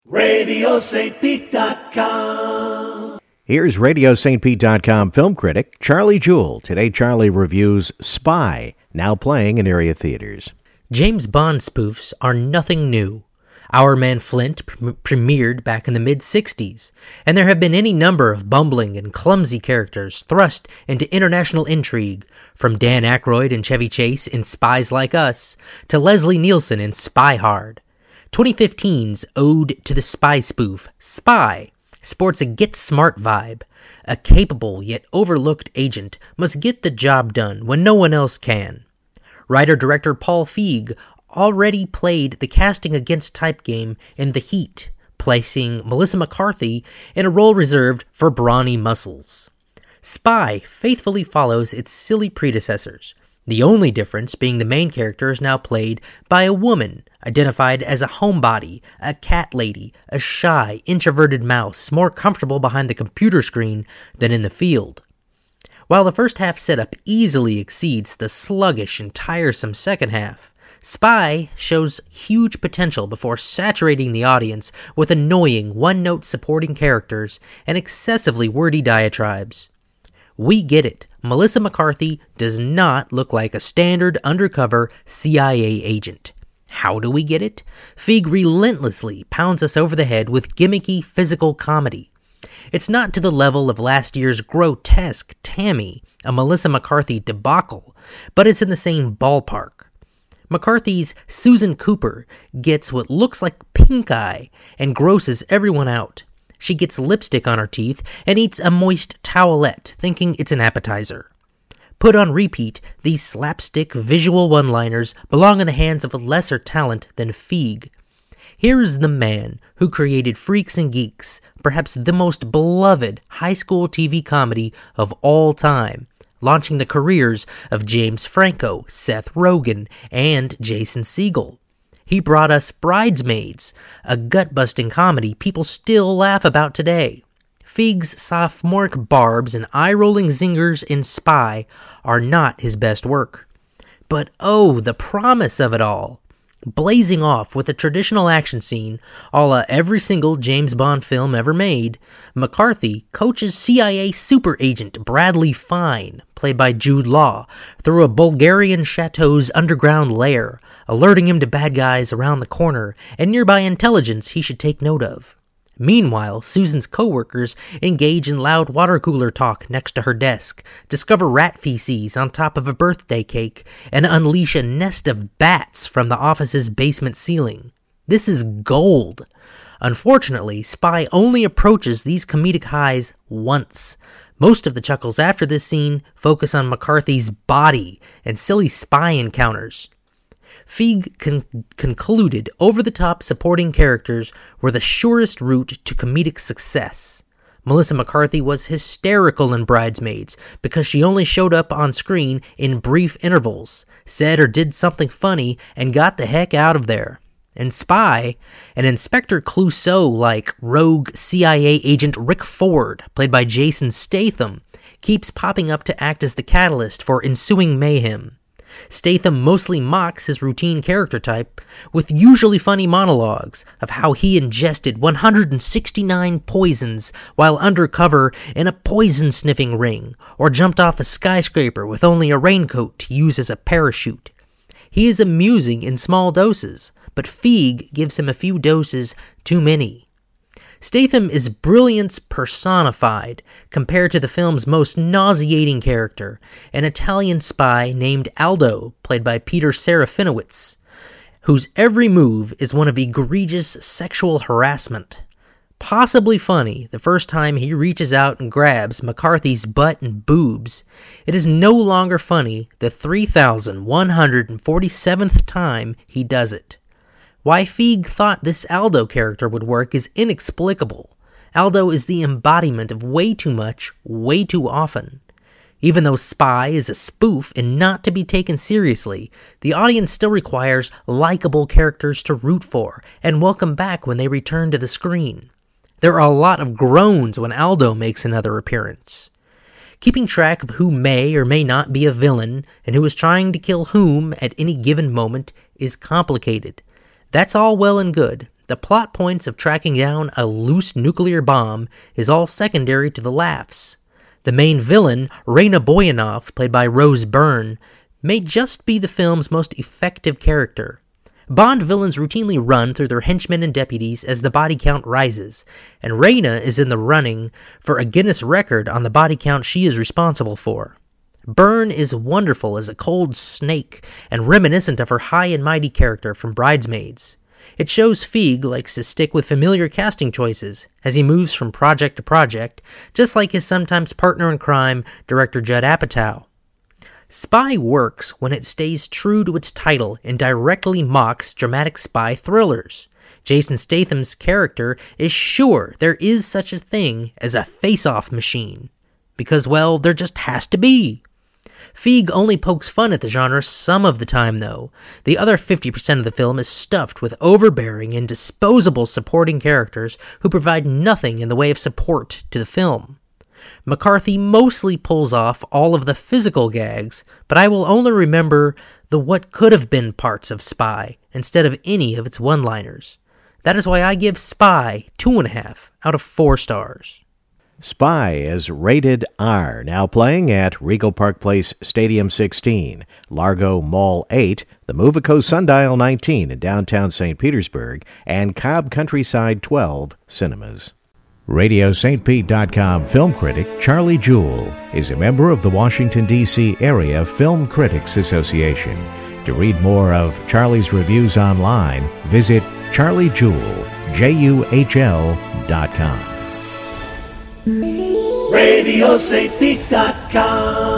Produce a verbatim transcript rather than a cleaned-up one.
radio st pete dot com. Here's radio st pete dot com film critic Charlie Jewell. Today, Charlie reviews Spy, now playing in area theaters. James Bond spoofs are nothing new. Our Man Flint pre- premiered back in the mid-sixties, and there have been any number of bumbling and clumsy characters thrust into international intrigue, from Dan Aykroyd and Chevy Chase in Spies Like Us to Leslie Nielsen in Spy Hard. twenty fifteen's Ode to the Spy spoof, Spy, sports a Get Smart vibe. A capable yet overlooked agent must get the job done when no one else can. Writer-director Paul Feig already played the casting against type game in The Heat, placing Melissa McCarthy in a role reserved for brawny muscles. Spy faithfully follows its silly predecessors, the only difference being the main character is now played by a woman, identified as a homebody, a cat lady, a shy, introverted mouse, more comfortable behind the computer screen than in the field. While the first half setup easily exceeds the sluggish and tiresome second half, Spy shows huge potential before saturating the audience with annoying one-note supporting characters and excessively wordy diatribes. We get it. Melissa McCarthy does not look like a standard undercover C I A agent. How do we get it? Feig relentlessly pounds us over the head with gimmicky physical comedy. It's not to the level of last year's grotesque Tammy, a Melissa McCarthy debacle, but it's in the same ballpark. McCarthy's Susan Cooper gets what looks like pink eye and grosses everyone out. She gets lipstick on her teeth and eats a moist towelette, thinking it's an appetizer. Put on repeat, these slapstick visual one-liners belong in the hands of a lesser talent than Feig. Here is the man who created Freaks and Geeks, perhaps the most beloved high school T V comedy of all time, launching the careers of James Franco, Seth Rogen, and Jason Segel. He brought us Bridesmaids, a gut-busting comedy people still laugh about today. Feig's sophomoric barbs and eye-rolling zingers in Spy are not his best work. But oh, the promise of it all! Blazing off with a traditional action scene, a la every single James Bond film ever made, McCarthy coaches C I A super agent Bradley Fine, played by Jude Law, through a Bulgarian chateau's underground lair, alerting him to bad guys around the corner and nearby intelligence he should take note of. Meanwhile, Susan's co-workers engage in loud water cooler talk next to her desk, discover rat feces on top of a birthday cake, and unleash a nest of bats from the office's basement ceiling. This is gold. Unfortunately, Spy only approaches these comedic highs once. Most of the chuckles after this scene focus on McCarthy's body and silly spy encounters. Feig con- concluded over-the-top supporting characters were the surest route to comedic success. Melissa McCarthy was hysterical in Bridesmaids because she only showed up on screen in brief intervals, said or did something funny, and got the heck out of there. In Spy, an Inspector Clouseau-like rogue C I A agent Rick Ford, played by Jason Statham, keeps popping up to act as the catalyst for ensuing mayhem. Statham mostly mocks his routine character type with usually funny monologues of how he ingested one hundred sixty-nine poisons while undercover in a poison-sniffing ring, or jumped off a skyscraper with only a raincoat to use as a parachute. He is amusing in small doses, but Feig gives him a few doses too many. Statham is brilliance personified compared to the film's most nauseating character, an Italian spy named Aldo, played by Peter Serafinowicz, whose every move is one of egregious sexual harassment. Possibly funny the first time he reaches out and grabs McCarthy's butt and boobs, it is no longer funny the three thousand one hundred forty-seventh time he does it. Why Feig thought this Aldo character would work is inexplicable. Aldo is the embodiment of way too much, way too often. Even though Spy is a spoof and not to be taken seriously, the audience still requires likable characters to root for and welcome back when they return to the screen. There are a lot of groans when Aldo makes another appearance. Keeping track of who may or may not be a villain and who is trying to kill whom at any given moment is complicated. That's all well and good, The plot points of tracking down a loose nuclear bomb is all secondary to the laughs. The main villain, Raina Boyanov, played by Rose Byrne, may just be the film's most effective character. Bond villains routinely run through their henchmen and deputies as the body count rises, and Raina is in the running for a Guinness record on the body count she is responsible for. Byrne is wonderful as a cold snake and reminiscent of her high and mighty character from Bridesmaids. It shows Feig likes to stick with familiar casting choices as he moves from project to project, just like his sometimes partner in crime, director Judd Apatow. Spy works when it stays true to its title and directly mocks dramatic spy thrillers. Jason Statham's character is sure there is such a thing as a face-off machine. Because, well, there just has to be. Feig only pokes fun at the genre some of the time, though. The other fifty percent of the film is stuffed with overbearing and disposable supporting characters who provide nothing in the way of support to the film. McCarthy mostly pulls off all of the physical gags, but I will only remember the what could have been parts of Spy instead of any of its one-liners. That is why I give Spy two and a half out of four stars. Spy is rated R, now playing at Regal Park Place Stadium sixteen, Largo Mall eight, the Movico Sundial nineteen in downtown Saint Petersburg, and Cobb Countryside twelve cinemas. Radio Saint Pete dot com film critic Charlie Jewell is a member of the Washington, D C Area Film Critics Association. To read more of Charlie's reviews online, visit Charlie Jewell, J U H L dot com. Radio Saint Pete dot com